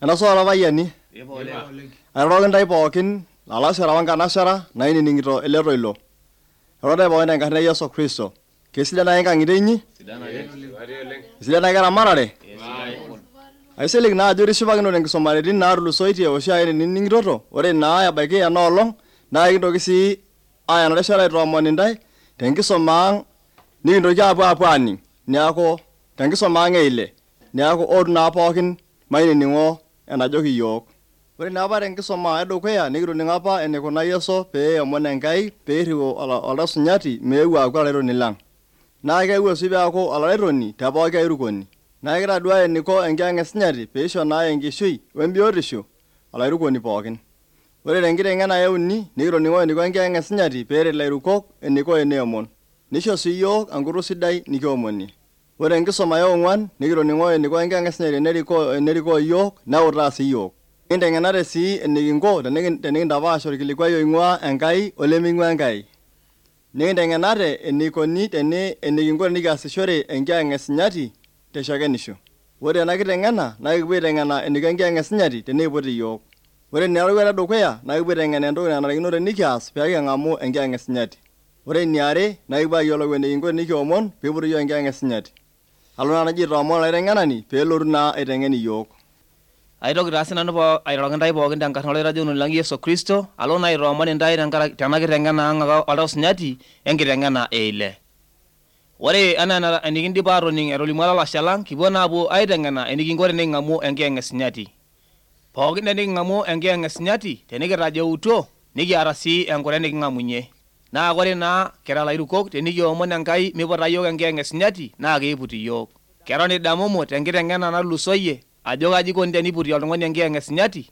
Enaso olapayiani. Airoroki ntae pookin lalasera wankanashara nainining'ito ele toilo. Erotai pookin tenkarna Yesu Kristo. Kesidai nai nkang'ite inyi? Sidai nai keramatare? Aisilig naa ajo irishipakinote nkisumaritin naatulusoitie oshiake ninining'itoto. Ore naa ebaiki enoolong naa kintoki sii aya narishata aitoomon ntae tenkisuma ang' nikintoki apuo aning'. Neeku tenkisuma ang' eile. Neeku otu naa pookin mainining'o enajoki yiok. Ore naa apa tenkisuma edukuya nikitoning'o apa enikuna Yesu pee eomon Enkai pee irriu oltasunyati meeu aaku olaironi lang'. Naa keewuo sii peeku olaironi te pooki airukoni. Naa kitadua eniko enkiyang'esinyati pee isho naa enkishui wembiotisho olairukoni pookin. Ore tenkiteng'ena euni nikitoning'o eniko enkiyang'esinyati pee eret ilairukok eniko eneomon. Nisho sii yiok enkutuk sidai nikiomonie. Ore enkisuma eong'uan nikitoning'o eniko enkiyang'esinyati enerikoo yiok neutaa sii yiok. Nikinteng'enate sii enikinko tenikintapaash orkilikwai oing'ua Enkai oleming'ua Enkai. Nikinteng'enate enikoni enikinko tenikiasishore enkiyang'esinyati teshakenisho. Ore ena kiteng'ena naa kipuo aiteng'ena eniko enkiyang'esinyati teneiput iyiok. Ore ina roruata edukuya naa kipuo aiteng'ena entoki nanarikino tenikias pee king'amu enkiyang'esinyati. Ore eniare naa kipuo ayiolou enikinko tenikiomon pee iput iyiok enkiyang'esinyati. Alo naa naji aitoomon olaiteng'enani pee elotu naa aiteng'en iyiok. Aitoki taa sinanu airoroki ntae pookin tenkarna olairajononi lang' Yesu Kristo, alo naa aitoomon ntae tena kiteng'ena ang' oltausinyati enkiteng'ena eile. Ore enaa enikindipa aatoning' etolimu olalashe lang' kipuo naa apuo aiteng'ena enikinko teniking'amu enkiyang'esinyati. Pookin teniking'amu enkiyang'esinyati tenikitajueutuo nikiata sii enkure niking'amunye. Naa ore naa kira lairukok tenikiomon Enkai miputa yiok enkiyang'esinyati naa kiiput iyiok. Keton idamumu tenkiteng'ena natulusoyie ajo kaji ikoni teniputi oltung'ani enkiyang'esinyati?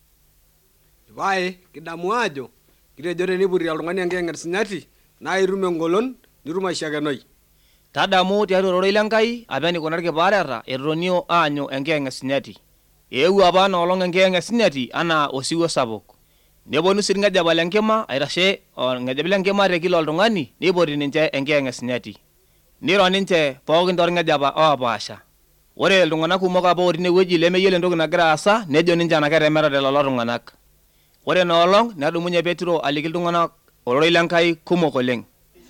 Pae kidamu ajo kitejo teniputi oltung'ani enkiyang'esinyati naa itum engolon nitum aishakenoi. Tadamu tiatua ororei lenkai apa enikuna irkipaareta etonio aanyu enkiyang'esinyati. Eewuo apa enoolong enkiyang'esinyati anaa osiwuo sapuk. Neponu sii irng'ejep lenkima aitashe orng'ejep lenkima te kila oltung'ani nipoti ninche enkiyang'esinyati. Niro ninche pookin torng'ejepa oopaasha. Ore iltung'anak kumok apa otii inewueji lemeyiolo entoki nagira aasa nejo ninche enaa ketemerate lelo tung'anak. Ore enoolong nedumunye Petro aliki iltung'anak ororei lenkai kumok oleng.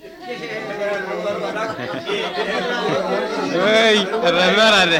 Etemerate.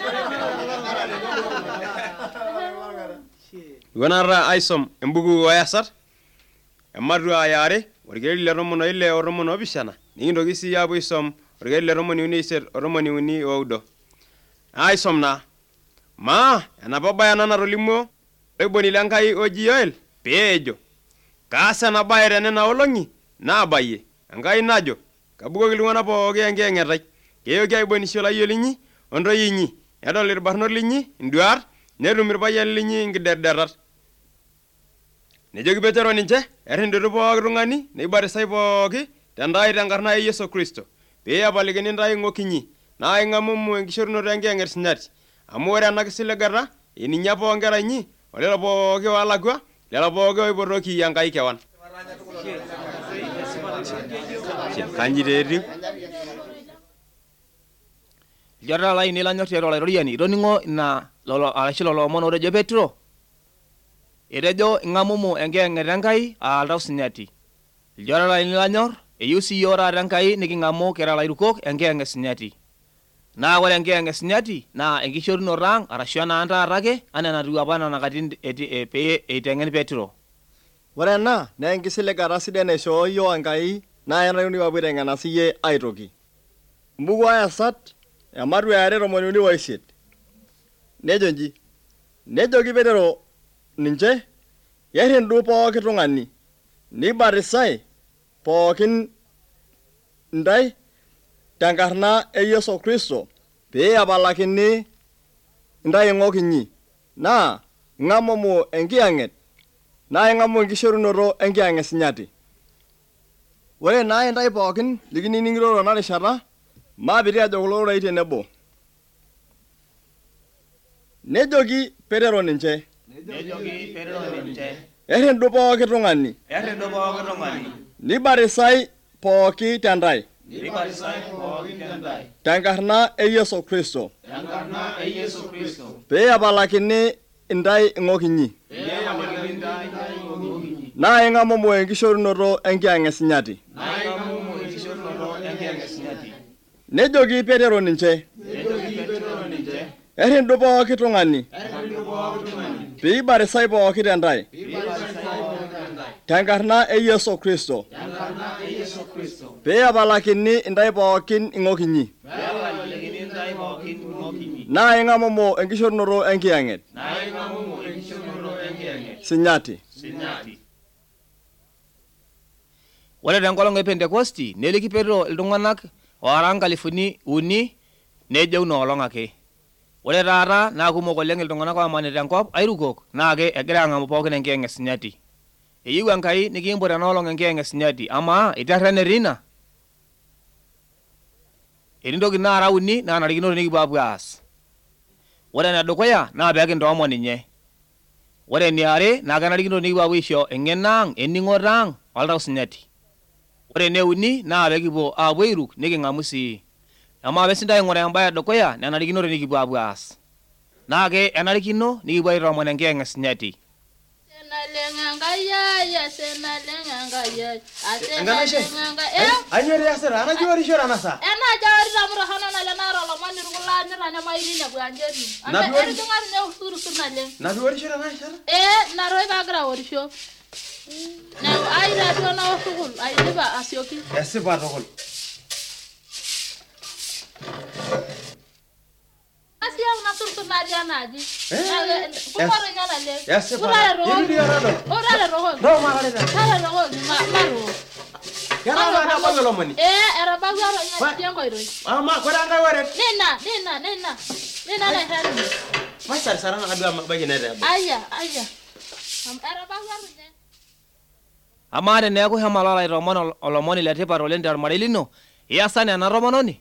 Iwanata aisom embuku oayasat ematua yare orkeri le 16 o 17 nikintoki sii apuo aisom orkeri le 35 o 39. Aisom naa enapa baye ena natolimuo oiboni lenkai oji Yoel pee ejo kaas ena baye tenena olong'i naabayie Enkai najo kabukoki iltung'anak pooki enkiyang'etai keyoki aibonisho layiok linyi ontoyie inyi nedol irbarnot linyi induat netum irpayiani linyi nkiderderat. Nejoki Petero ninche errinditu pooki tung'ani neibatisai pooki tentai tenkarna e Yesu Kristo pee epalikini ntae ng'okinyi naa ing'amumu enkishorunoto enkiyang'esinyati amu ore ena kisiligata eninyi apa oonkera inyi olelo pooki oolakua lelo pooki oipotoki Enkai kewan. Kanji etiu. Jota laini lanyor tiatua olairoriani itoning'o ina lelo omon otejo Petro. Etejo ing'amumu enkiyang'et Enkai oltausinyati. Jota laini lanyor eyieu sii yiok taata Enkai niking'amu kira lairukok enkiyang'esinyati. Naa ore enkiyang'esinyati naa enkishorunoto ang' arashu enaa taata ake anaa enatiu apa nena katitin pee eiteng'en Petro. Ore ena naa enkisiligata sidai naishoo yiok Enkai naa enayuni apuo aiteng'ena siyie aitoki. Mbuku ayasat ematua yare 38 nejo nji nejoki Petero ninche errindu pooki tung'ani nibatisai pookin ntae tenkarna e Yesu Kristo pee epalakini ntae ng'okinyi naa ng'amumu enkiyang'et naa ing'amu enkishorunoto enkiyang'esinyati. Ore naa ntae pookin likinining'ito tena rishata maapiti ajo kulo rorai tenebo. Nejoki Petero ninche errindu pooki tung'ani nibatisai pooki tentae tenkarna e Yesu Kristo pee epalakini intai ing'okinyi naa ing'amumu enkishorunoto enkiyang'esinyati nejoki Petero ninche errindu pooki tung'ani piibarisai pooki tentai tenkarna e Yesu Kristo peepalakini intai pookin ing'okinyi naa ing'amumu enkishorunoto enkiyang'et sinyati. Ore tenkolong e Pentekosti neliki Petero iltung'anak oora 3,000 nejo inoolong ake. Ore taata naa kumok oleng iltung'anak oomanita enkop airukok naake egira ang'amu pookin enkiyang'esinyati. Eyieu Enkai nikiimpot enoolong enkiyang'esinyati amaa iterrenetii ina? Etii ntokitin naara 3 naa narikino nikipuo aapuo aas. Ore enedukuya naa peekintoomon ninye. Ore eniare naa kenarikino nikipuo aapuo aisho eng'eno ang' ening'oto ang' oltau sinyati. Ore eneuni naa peekipuo aapuo airuk niking'amu sii. Amaa peesintai aing'uraa embaye edukuya nenarikino nikipuo aapuo aas. Naake enarikino nikipuo aitoomon enkiyang'esinyati. Amaa teneeku shomo alo aitoomon olomoni letipat oleng tormarei lino, iasa nena tomononi?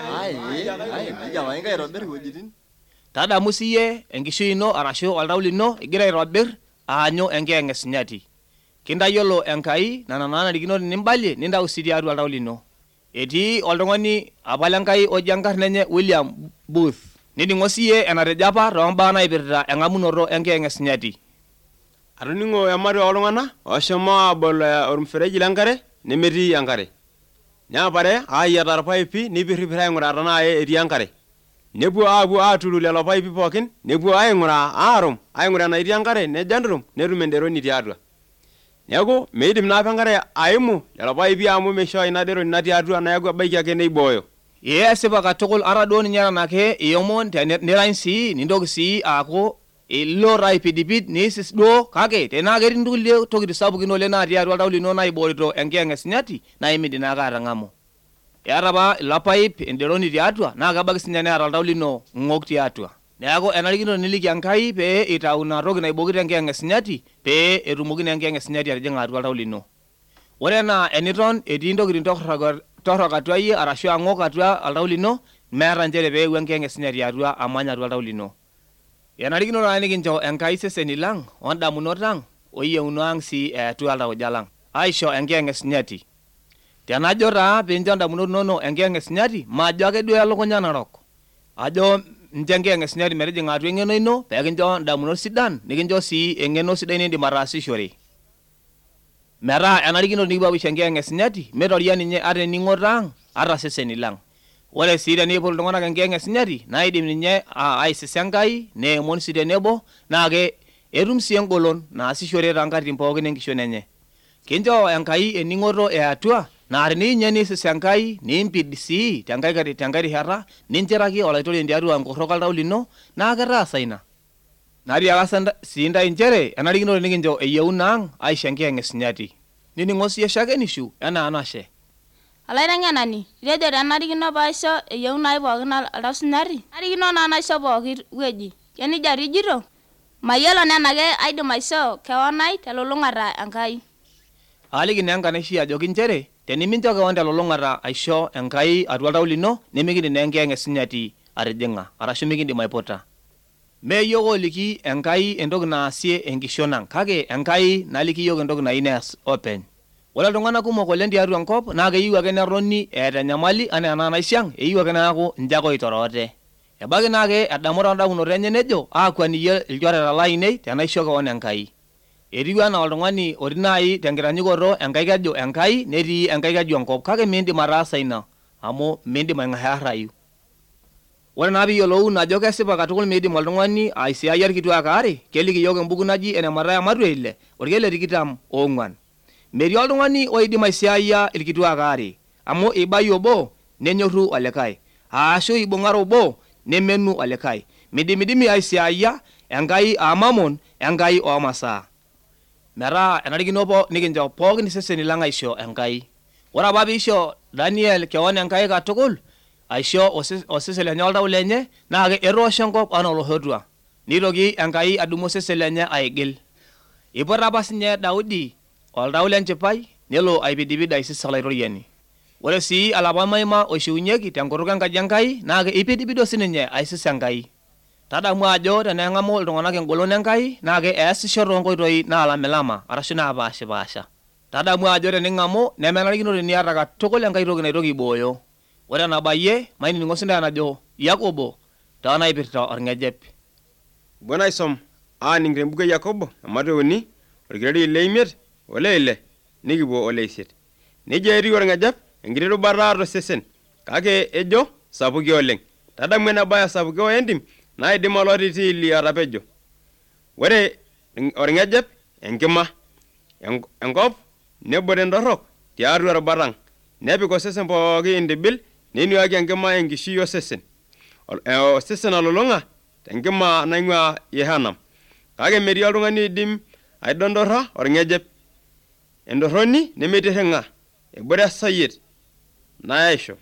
Tadamu siyie enkishui ino arashu oltau lino igira aitobirr aanyu enkiyang'esinyati. Kintayiolo Enkai nena naanarikino nimbalie nintau sii tiatua oltau lino. Etii oltung'ani apa lenkai oji enkarna enye William Booth. Niding'o siyie enatejo apa toombaa naipirta eng'amunoto enkiyang'esinyati. Atoning'o ematua oltung'anak oshomo abol ormfereji lenkare nemetii enkare. Neapare aayiata irpaipi nipirripirr aing'uraa tenaa etii enkare. Nepuo aapuo aaturu lelo paipi pookin, nepuo aing'uraa enaa etii enkare nejandurum netum enderoni tiatua. Neeku meidim naa apa enkare aimu lelo paipi amu meishoo ina deroni natii atua neeku ebaiki ake neibooyo. Esipa katukul ata duo ninye enake iomon nirany sii nintoki sii aaku ilo aipidipid niisis duo kake tenaa ketii nkulie tokitin sapukin oleng natii atua oltau lino naiboorito enkiyang'esinyati naa imidim naake atang'amu. Eeta apa ilo paip enderoni tiatua naa kebaiki sinye neeta oltau lino ng'ok tiatua. Neeku enarikino niliki Enkai pee itau ina toki naibokito enkiyang'esinyati pee etumoki naa enkiyang'esinyati atijing'a atua oltau lino. Ore enaa eniton etii ntokitin torrok atua yie arashu ang'ok atua oltau lino meeta nchere pee eewuo enkiyang'esinyati atua amanya atua oltau lino. Enarikino naa nikincho Enkai seseni lang' ondamunot ang' oyieuno ang' sii atua iltauja lang' aisho enkiyang'esinyati. Tenajo taa pincho ndamunot inono enkiyang'esinyati maajo ake duo elukunya narok. Ajo ncho enkiyang'esinyati metijing'a atua eng'eno ino peekincho ndamunot sidan nikincho sii eng'eno sidai niindim ataasishore. Metaa enarikino nikipuo aisho enkiyang'esinyati mitoria ninye ata ening'oto ang' ata seseni lang'. Ore sii tenipot iltung'anak enkiyang'esinyati naa idim ninye aisisa Enkai neemon sii tenebo naake etum sii engolon naasishore toonkatitin pookin enkishon enye. Kincho Enkai ening'oto eatua naa teniinye niisis Enkai niimpid sii tenkai rishata nincheraki olaitoroni tiatua nkorrok oltau lino naa ketaasa ina. Natiakasa sii ntai nchere enarikino nikincho eyieuna ang' aisho enkiyang'esinyati. Nining'o sii shakenishu enaa enashe. Olaiteng'enani, itejo tenarikino paisho eyieuna ai pookin oltau sinyati, narikino naa naisho pooki wueji. Kenijia ijito, mayiolo nenake aidim aishoo kewon ai telulung'ata Enkai. Aliki naa enkanaishi ajoki nchere tenimincho kewon telulung'ata aisho Enkai atua oltau lino nemikidim naa enkiyang'esinyati atijing'a arashu mikindim aiputa. Mee yiok oliki Enkai entoki naasie enkishon ang' kake Enkai naliki yiok entoki nayieu neas openy. Ore iltung'anak kumok oleng tiatua enkop naa keyieu ake netoni eeta enyamali anaa ena naisiang' eyieu ake neeku ninche ake oitoroote. ebaiki naake edamu toondamunot enye nejo aakwaniye ilchoreta lainei tenaisho kewon Enkai. Etiu anaa oltung'ani otii naaji tenkitanyanyukoto enkai keju Enkai netii enkai keju enkop, kake miindim ataasa ina amu miindim aing'aharrayu. Ore naa piiyiolou ajo kesipa katukul miidim oltung'ani aisiaia irkituak aare, keliki yiok embuku naji ene Mathayo Matua 6 orkeek le 24. Metii oltung'ani oidim aisiaia irkituak aare, amu ibai obo nenyorru olikae, aashu ibung'are obo nemenu olikae. Midimidimi aisiaia enkai Mamon enkai oomasaa. Metaa enarikino nikincho pookin iseseni lang aisho Enkai. Ore apa piisho Daniel kewon Enkai katukul aisho osesen lenye oltau lenye, naa etoosho enkop anaa oloshotwa, nitoki Enkai adumu osesen lenye aigil. Iput apa sinye Daudi oltau lenchipai nelo aipidipid aisis olaitoriani. Ore sii alapa maima oishiunyeki tenkutuk enkaji Enkai naa ipidipido sininye aisis Enkai. Tadamu ajo teneng'amu iltung'anak engolon Enkai naa eesisho toonkoitoi naalamilama arashu naapaashipaasha. Tadamu ajo tening'amu nemenarikino teniata katukul enkai toki naitoki aibooyo. Ore enabayie mainining'o sinda enajo Yakobo toonaipirta orng'ejep. Bwana isom aaning tembuku e Yakobo ematua 3 orkereri le 5 ole 6 nikipuo ole 8. Nejia etiu orng'ejep enkiti rubata tosesen, kake ejo sapuki oleng. Tadamu enabaya sapuki oendim naidim olotitiili atapejo. Ore orng'ejep enkima, enkop nebote ndorrok tiatua irbatang, nepik osesen pooki indibil, nenuaki enkima enkishui osesen. Osesen alulung'a tenkima naing'ua Yehanam. Kake metii oltung'ani oidim aidondorra orng'ejep. Endorroni nemeitirring'a, ebote esayiet naisho.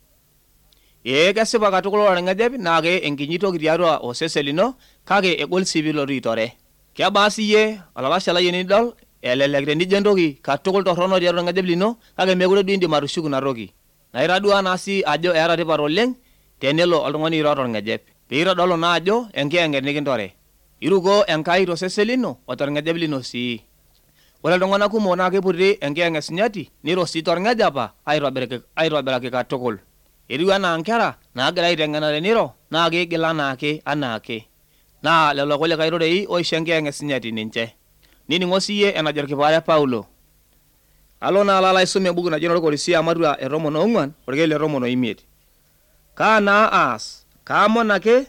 Kesipa katukul orng'ejep naa enkinyi toki tiatua osesen lino, kake egol sii piilotu aitore. Kebaa siyie olalashe lai enidol elelek tenijo entoki katukul torrono tiatua orng'ejep lino, kake mekure duo indim atushuku ina toki. Na itadua naa sii ajo eeta tipat oleng tenelo oltung'ani airo torng'ejep. Piitodolu naa ajo enkiyeng'et nikintore. Iruko Enkai tosesen lino o torng'ejep lino sii. Ore iltung'anak kumok naa kiputi enkiyeng'et sinyati niro sii torng'ejapa aitobiraki katukul. Etiu anaa nkera naagira aiteng'ena teniro naa kiigil anaake. Naa lelo kulikae rorei oisho enkiyeng'et sinyati ninche. Nining'o siyie enajo orkipare Paulo. Alo naa aisum embuku naji Orkorisia Ematua 14 orkeek le 15. Kaa naa aas? Kaamon ake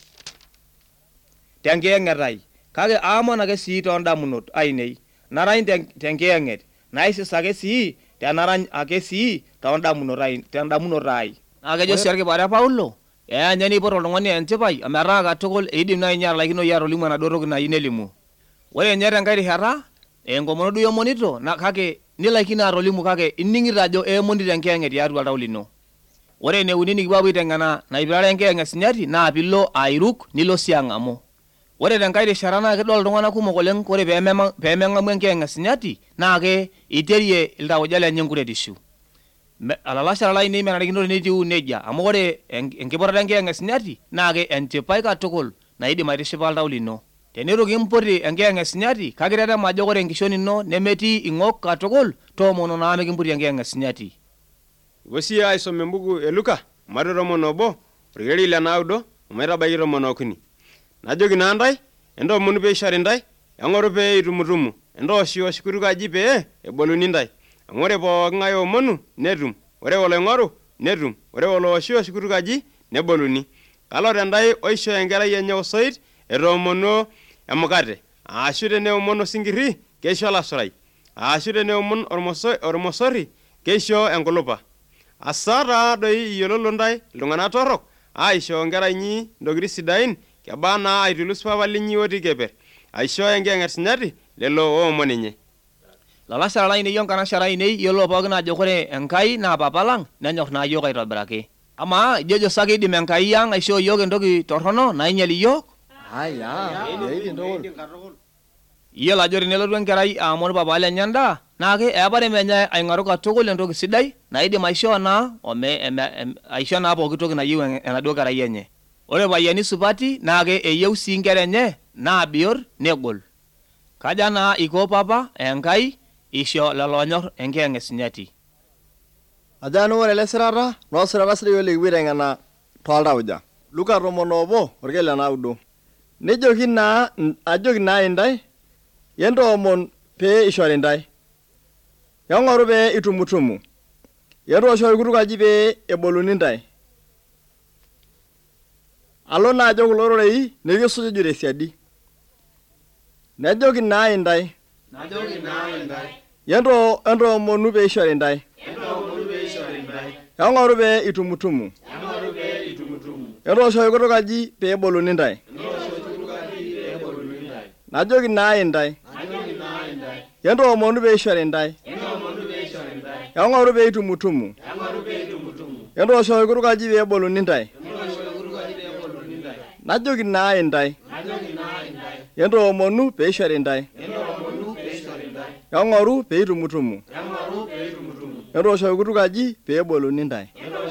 tenkiyeng'et ai, kake aamon ake sii toondamunot ainei. Narany tenkiyeng'et, naisis ake sii tenarany ake sii tendamunoto ai. Naa kejo sii orkipare Paulo, eanya nipot oltung'ani enchipai ometaa katukul eidim nai ninye atalaikinoyu atolimu enaduo toki nayieu nelimu. Ore ninye tenkae rishata enkomono duo iomonito kake nilaikino atolimu kake ining'ito ajo eemonito enkiyeng'et tiatua oltau lino. Ore ene uni nikipuo aiteng'ena naipirare enkiyeng'et sinyati naa piilo airuk nilo sii ang'amu. Ore tenkae rishata naa kidol iltung'anak kumok oleng ore peemeng'amu enkiyeng'et sinyati naa iterie iltauja lenye enkuretishu. Alalashe lainei menarikino tenetiu nejia amu ore enkipotata enkiyeng'et sinyati naa enchipai katukul naidim aitishipa oltau lino. Teneitu kimputi enkiyeng'et sinyati kakitetema ajo ore enkishon ino nemetii ing'ok katukul, toomono naa mikimputi enkiyeng'et sinyati. Kipuo sii aisum embuku e Luka Matua 11 orkereri le 9 ometabaiki 13. Najoki naa ntae entoomonu pee ishori ntae, eng'oru pee itumutumu, entooshiosh kutukaji pee eboluni ntae. Amu ore pooking'ae oomonu netum, ore oloing'oru netum, ore olooshiosh kutukaji neboluni. Kalo tendae oisho enkerai enye osoit etoomonuo emukate, aashu teneomon osinkirri keisho olasurai, aashu teneomon ormosori keisho enkulupa. Asa taa doi iyiololo ntae iltung'anak torrok aisho nkera inyi ntokitin sidain, kebaa naa aitulus papa linyi otii keper, aisho enkiyeng'et sinyati lelo oomon ninye. Lalashe lainei onkanashara ainei yiolo pookin ajo ore Enkai naa papa lang nenyorr naa yiok aitobiraki. Amaa ijojo sa kiidim Enkai ang aishoo yiok entoki torrono nainyal iyiok? Iyiolo ajo tenelotu enkerai aamon papa lenye endaa naa eepare menye aing'oru katukul entoki sidai naidim aishoo naa aishoo naa pooki toki nayieu enaduo kerai enye. Ore payiani supati naa eyieu sii nkera enye naa biot negol. Kaja naa iko papa Enkai isho lelo onyorr enkiyeng'et sinyati. Aja ore ele sirata sidai oleng kipuo aiteng'ena tooltauja. Luka 11:9. Nejoki naa ajoki naa intai yentoomon pee ishori ntai. Yong'oru pee itumutumu. Yetoosho irkutukaji pee eboluni ntai. Alo naa ajo kulo rorei nikisujuju tesiadi. Nejoki naa intai. Yentoomonu pee ishori ntai. Yong'oru pee itumutumu. Yetoosho irkutukaji pee eboluni ntai. Najoki naa intai. Yentoomonu pee ishori ntai. Yong'oru pee itumutumu. Yetoosho irkutukaji pee eboluni ntai. Najoki naa intai. Yentoomonu pee ishori ntai. Yong'oru pee itumutumu. Yetoosho irkutukaji pee eboluni ntai.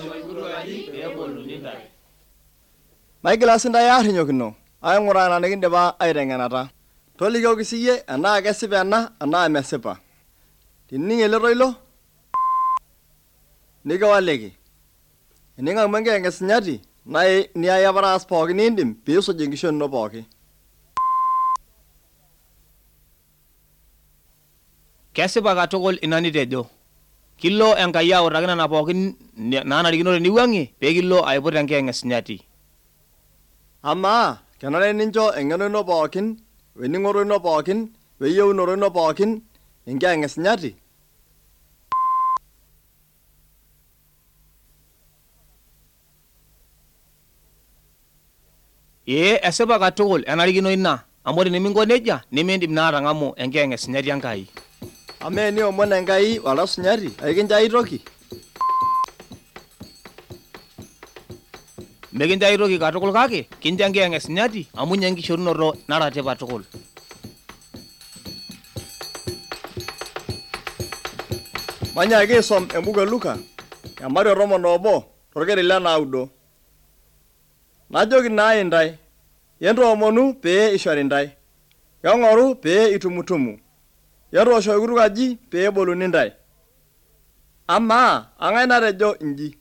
Maigila sintai aarrinyokino aing'uraa ena nikindipa aiteng'enata. Tolikioki siyie enaa kesipa ena enaa mesipa. Tinining' ele toilo nikiwaliki. Ening'amu enkiyeng'esinyati niaya paraas pookin niindim piisuj enkishon ino pooki. Kesipa katukul ina nitejo. Kilo Enkai autaki nena pookin naanarikino teniwuang'ie pee kilo aiput enkiyeng'esinyati. Amaa, kenare nincho eng'eno ino pookin, wening'oto ino pookin, weyieunoto ino pookin enkiyeng'esinyati? Esipa katukul enarikino ina, amu teniminko nejia, nimindim naa atang'amu enkiyeng'esinyati Enkai. Amaa eniomon Enkai olasunyati aikincho ai toki? Mekincho ai toki katukul kake, kincho enkiyeng'esinyati amu nye enkishorunoto nara tipat tukul. Manyaaki aisom embuku e Luka, emario 11 torkeri le 9. Najoki naa intai, yentoomonu pee ishori ntai. Yong'oru pee itumutumu. Yetoosho irkutukaji pee eboluni ntai. Amaa, ang'ae natejo inji?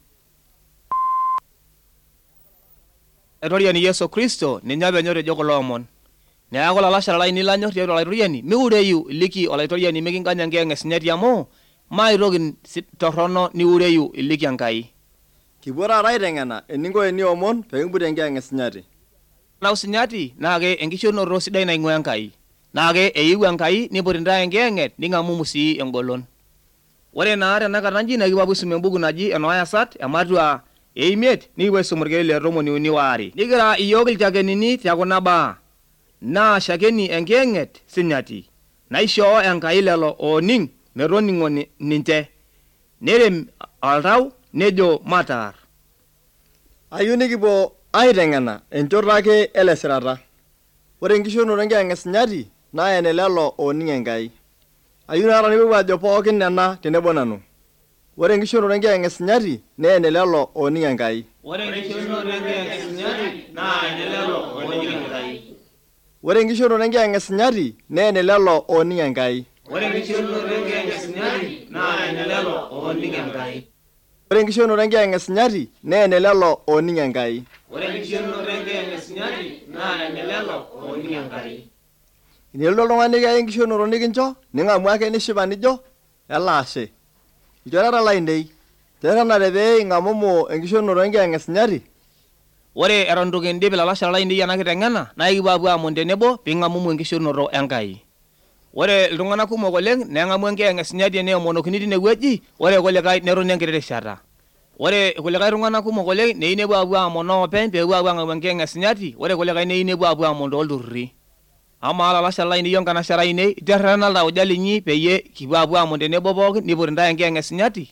Aitoriani Yesu Kristo ninye apa enyotejo kulo omon. Neeku lalashara lainei lanyor tiatua olaitoriani, miureyu iliki olaitoriani mikinkanya enkiyeng'esinyati amu maitoki torrono niureyu iliki Enkai. Kipuo taata aiteng'ena eninko eniomon pee kimput enkiyeng'esinyati. Nausinyati naake enkishorunoto sidai naing'ua Enkai. Naake eyieu Enkai niput intae enkiyeng'et ning'amumu sii engolon. Ore naa tenakata nji nekipuo aisum embuku naji Enoayasat ematua eimiet nikipuo aisum orkeri le 12. Nikira iyiok ilchakenini tekuna baa. Naa shakeni enkiyeng'et sinyati. Naishoo Enkai lelo ooning' metoning'o ninche. Nerem oltau nejo mataar. Ayieu nikipuo aiteng'ena enchoto ake ele sirata. Ore enkishorunoto enkiyeng'esinyati naa enelelo ooning' Enkai. Ayieu taata nikipuo ajo pookin nena tenebo nanu. Ore enkishorunoto enkiyeng'esinyati naa enelelo ooning' Enkai. Ore enkishorunoto enkiyeng'esinyati naa enelelo ooning' Enkai. Ore enkishorunoto enkiyeng'esinyati naa enelelo ooning' Enkai. Ore enkishorunoto enkiyeng'esinyati naa enelelo ooning' Enkai. Ore enkishorunoto enkiyeng'esinyati naa enelelo ooning' Enkai. Ore enkishorunoto enkiyeng'esinyati naa enelelo ooning' Enkai. Tenelotu oltung'ani kiyai enkishorunoto nikincho, ning'amu ake nishipa nijo, elaashe. Ilchoreta lainei, terenate pee ing'amumu enkishorunoto enkiyeng'esinyati. Ore eton itu kiindip ilalashara lainei ena kiteng'ena, naa ikipuo aamon tenebo piing'amumu enkishorunoto Enkai. Ore iltung'anak kumok oleng' neng'amu enkiyeng'esinyati eneomonokini tinewueji, ore kulikae netoni enkiti rishata. Ore kulikae tung'anak kumok oleng' neyieu nepuo apuo amonoo openy peepuo apuo ang'amu enkiyeng'esinyati, ore kulikae neyieu nepuo apuo amon toolturrurri. Amaa lalashara lainei onkanashara ainei, iterrerena iltauja linyi peyie kipuo apuo amon tenebo pookin niput intae enkiyeng'esinyati?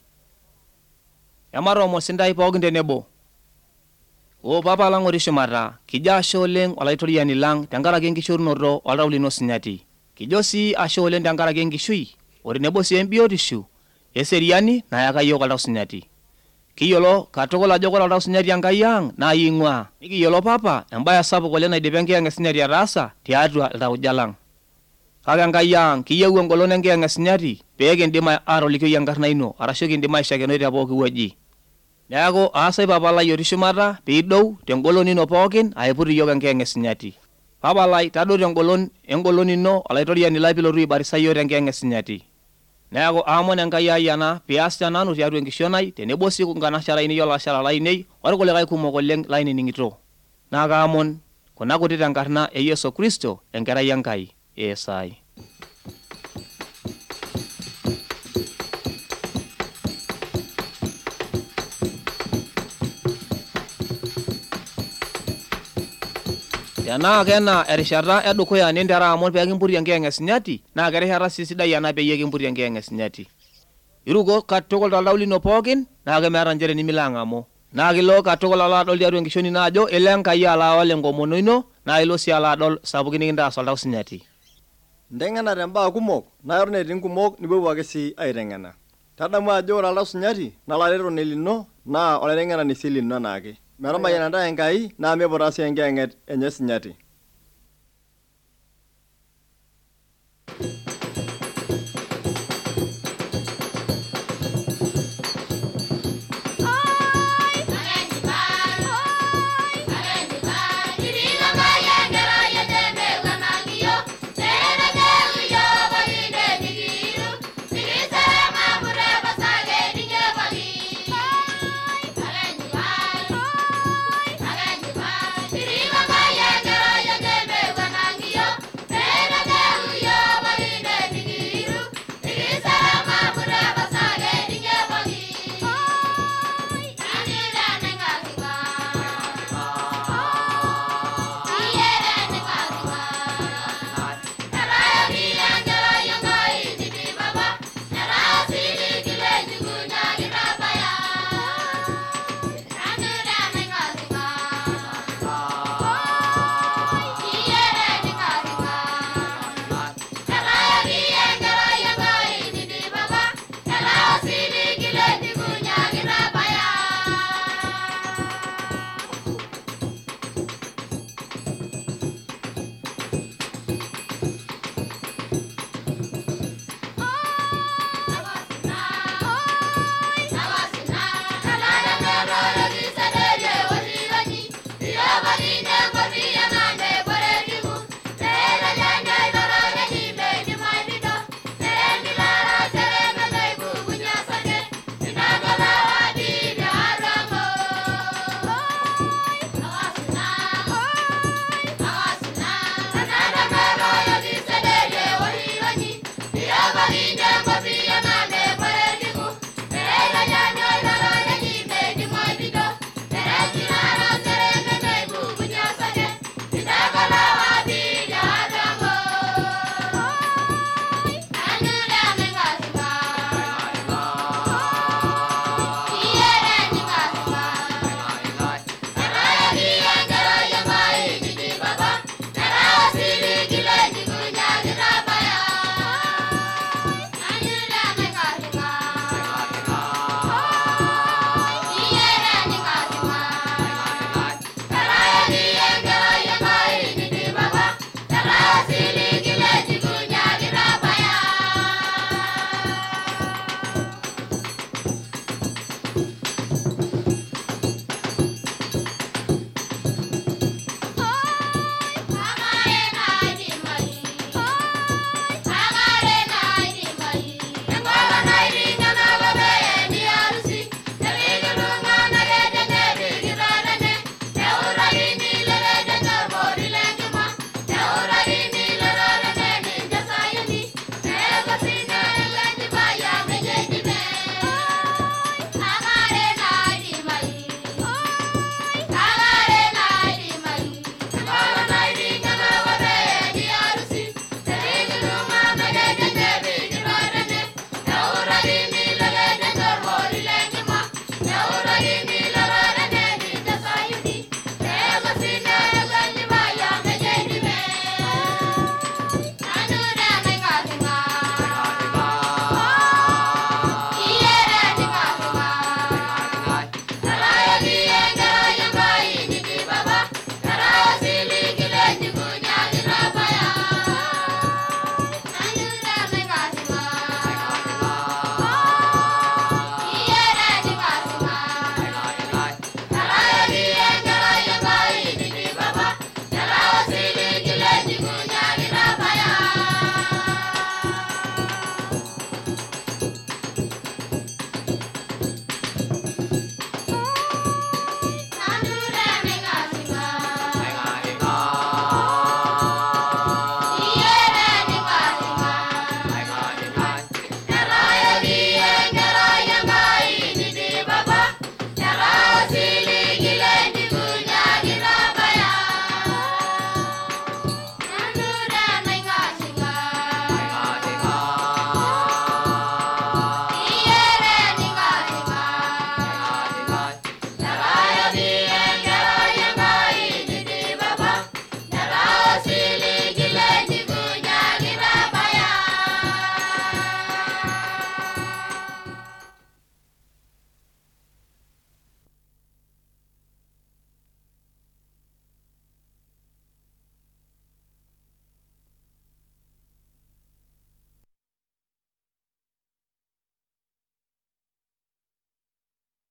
Ematoomon sintai pookin tenebo. Papa lang' otii shumata, kijo ashe oleng' olaitoriani lang' tenkaraki enkishorunoto oltau lino sinyati. Kijo sii ashe oleng' tenkaraki enkishui, otenebo sii embiotishu, eseriani nayaka yiok oltau sinyati. Kiyiolo katukul ajo ore oltau sinyati Enkai ang' naa ying'ua. Nikiyiolo Papa embaye sapuk oleng' naidipa enkiyeng'esinyati ataasa tiatua iltauja lang'. Kake Enkai ang' kiyieu engolon enkiyeng'esinyati pee kindim aatolikio enkarna ino arashu kindim aishakenoi te pooki wueji. Neaku aasai papalai otii shumata piidou tengolon ino pookin aiput iyiok enkiyeng esinyati. Papalai tadou engolon ino olaitoriani lai pilotu aibarisa iyiok tenkiyeng esinyati. Neaku aamon Enkai ai ena pias tenanu tiatua enkishon ai tenebo sii nkanashara ainei olaashara lainei orkulikae kumok oleng lainining'ito. Naa kaamon kuna kuti tenkarna e Yesu Kristo enkerai Enkai eesai. Tenaa kena erishata edukuya nintera amon pee kimputi enkiyeng esinyati naa kerishata sii sidai ena peyie kimputi enkiyeng esinyati. Iruko katukul toltau lino pookin naa kemeeta njere nimilo ang'amu. Naa kilo katukul alo adol tiatua enkishon ino ajo elo Enkai alo awal enkomono ino naa ilo sii alo adol sapukin nikintaas oltau sinyati. Nteng'ena tembaa kumok naa ore netii nkumok nipuopuo ake sii aiteng'ena. Tadamu ajo ore oltau sinyati naa olaretoni lino naa olaiteng'enani sii lino naake. Metamayiana ntae Enkai naa miputaa sii enkiyeng'et enye sinyati.